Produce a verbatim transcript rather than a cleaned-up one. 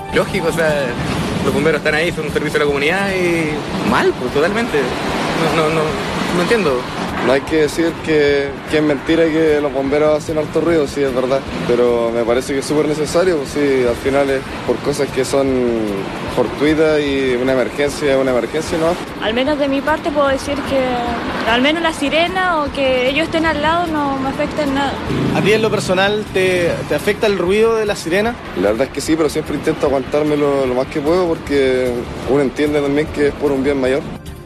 Lógico, o sea, los bomberos están ahí, son un servicio a la comunidad y mal, pues totalmente. No, no, no, no entiendo. No hay que decir que, que es mentira que los bomberos hacen alto ruido, sí es verdad, pero me parece que es súper necesario, pues sí, al final es por cosas que son fortuitas y una emergencia es una emergencia, ¿no? Al menos de mi parte puedo decir que al menos la sirena o que ellos estén al lado no me afecta en nada. ¿A ti en lo personal te, te afecta el ruido de la sirena? La verdad es que sí, pero siempre intento aguantármelo lo más que puedo porque uno entiende también que es por un bien mayor.